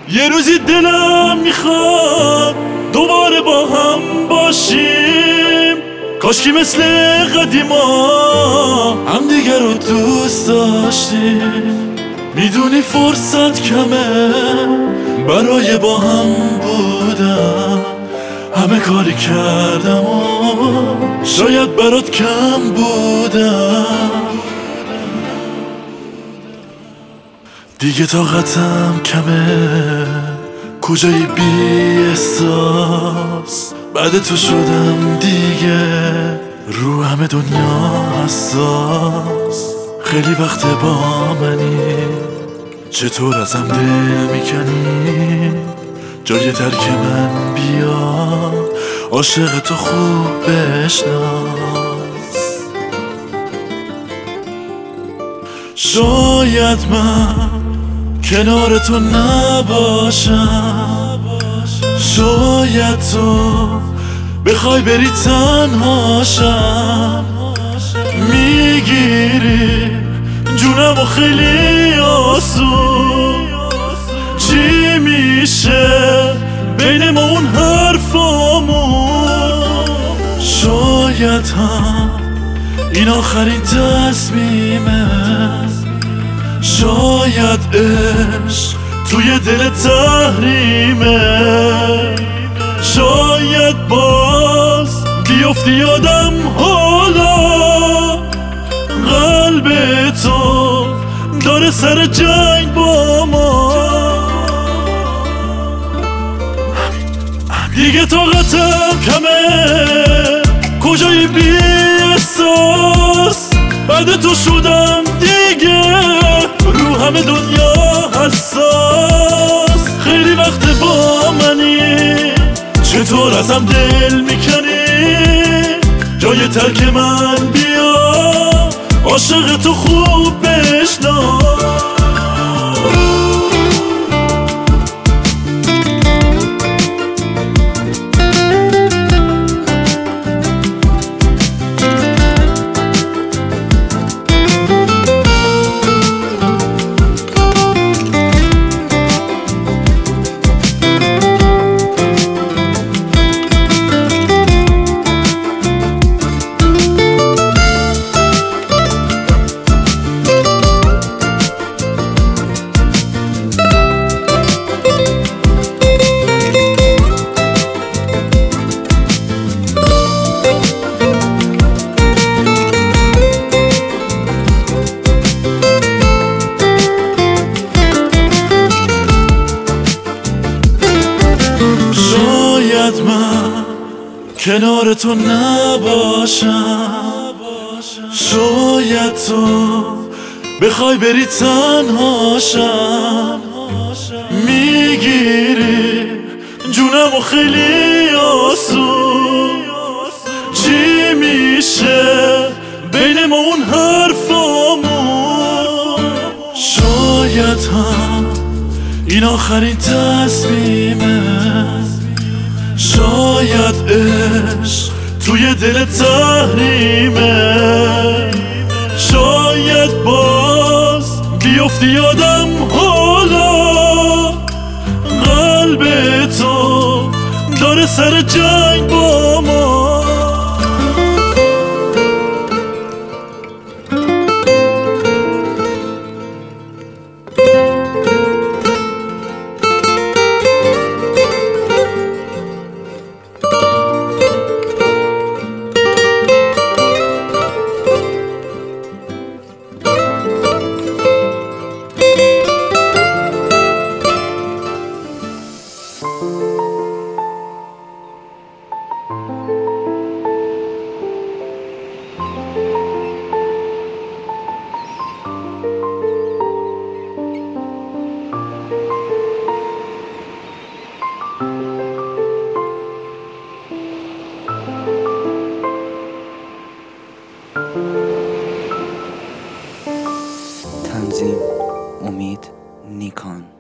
یه روزی دلم میخواد دوباره با هم باشیم، کاشکی مثل قدیما هم دیگر رو دوست داشتیم. میدونی فرصت کمه برای با هم بودم، همه کاری کردم و شاید برات کم بودم. دیگه طاقتم کمه، کجایی بی احساس، بعد تو شدم دیگه رو همه دنیا حساس. خیلی وقت با منی، چطور ازم دل میکنی؟ جای ترک من بیا، عاشق تو خوب بشناس. شاید من کنار تو نباشم، شاید تو بخوای بری تنهاشم. میگیری جونم و خیلی آسون، چی میشه بین ما اون حرفامون؟ شاید هم این آخرین تصمیمه، شاید عشق توی دل تحریمه، شاید باز بیفتی یادم حالا قلب تو داره سر جنگ با ما. دیگه طاقتم کمه، کجایی بی احساس، بعد تو شدم دیگه رو همه دنیا حساس. خیلی وقت با منی، چطور ازم دل میکنی؟ جای ترک من بیا، عاشق تو خوب بشناس. شاید من کنار تو نباشم، شاید تو بخوای بری تنهاشم. میگیری جونم و خیلی آسون، چی میشه بین ما اون حرفامون؟ شاید هم این آخرین تصمیمه، شاید عشق توی دل تحریمه، شاید باز بیفتی یادم حالا قلب تو داره سر جنگ با ما. تنظیم: امید نیکان.